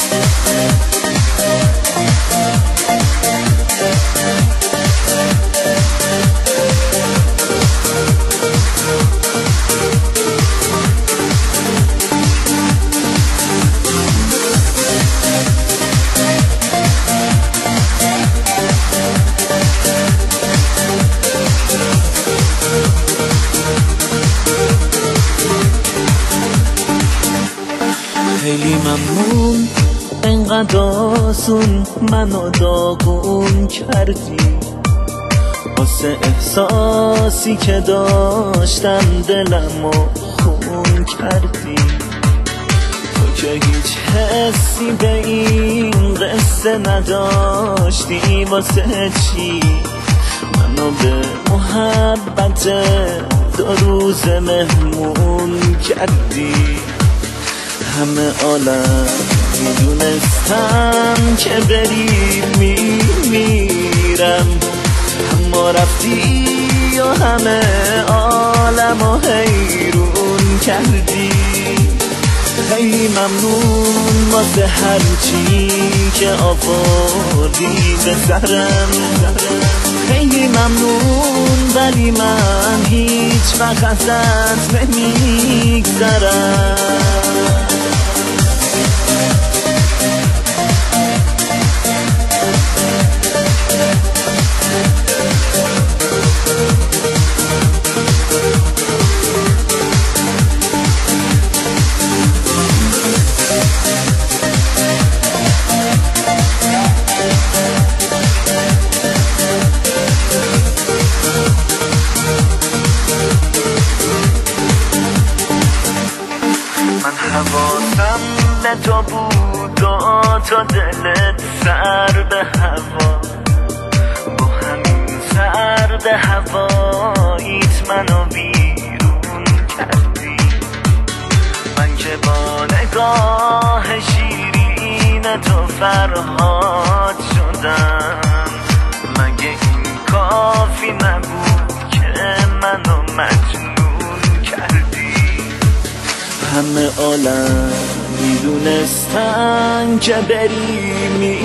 خیلی ممنون انقدر آسون منو داغون کردی، واسه احساسی که داشتم دلمو خون کردی. تو که هیچ حسی به این قصه نداشتی، واسه چی منو به محبت 2 روز مهمون کردی؟ همه عالم میدونستم که بری میمیرم، اما رفتی و همه عالمو حیرون کردی. خیلی ممنون واسه هرچی که آوردی به سرم، خیلی ممنون، ولی من هیچ وقت ازت نمیگذرم. من حواسم به تو بود و تا دلت سر به هوا، با همین سر به هواییت منو بیرون کردی. من که با نگاه شیرین تو فرهاد شدم، مگه این کافی نبود که منو مجنون کردی؟ همه عالم میدونستن که بری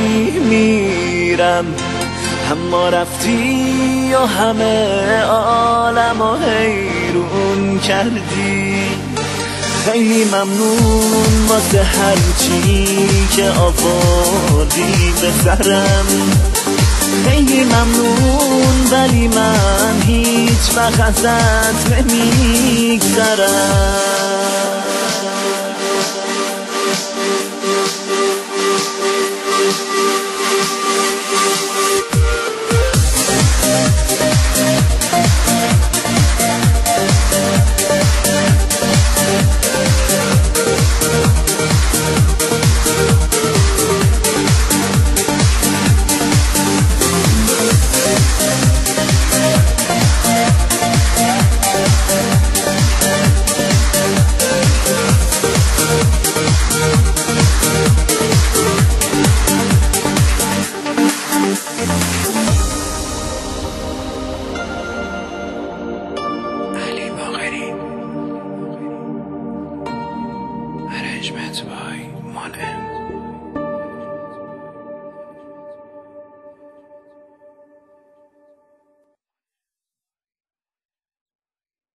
میمیرم، اما رفتی و همه عالمو حیرون کردی. خیلی ممنون واسه هرچی که آوردی به سرم، خیلی ممنون، ولی من هیچ وقت ازت نمیگذرم. Arrangement by Monet.